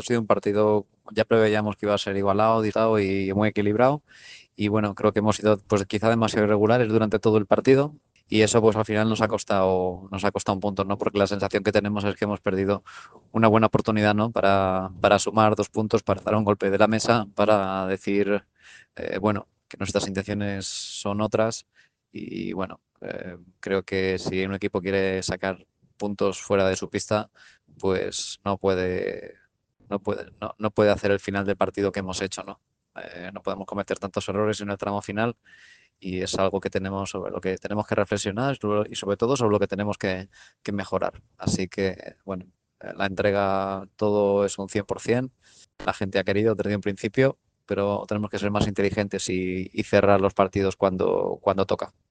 ha sido un partido, ya preveíamos que iba a ser igualado, disputado y muy equilibrado. Y bueno, creo que hemos sido pues quizá demasiado irregulares durante todo el partido. Y eso pues al final nos ha costado un punto, ¿no? Porque la sensación que tenemos es que hemos perdido una buena oportunidad, ¿no? Para sumar 2 puntos, para dar un golpe de la mesa, para decir, bueno, que nuestras intenciones son otras. Y bueno, creo que si un equipo quiere sacar puntos fuera de su pista, pues no puede hacer el final del partido que hemos hecho, ¿no? No podemos cometer tantos errores en el tramo final y es algo que tenemos sobre lo que tenemos que reflexionar y sobre todo sobre lo que tenemos que mejorar. Así que, bueno, la entrega todo es un 100%. La gente ha querido desde un principio, pero tenemos que ser más inteligentes y cerrar los partidos cuando toca.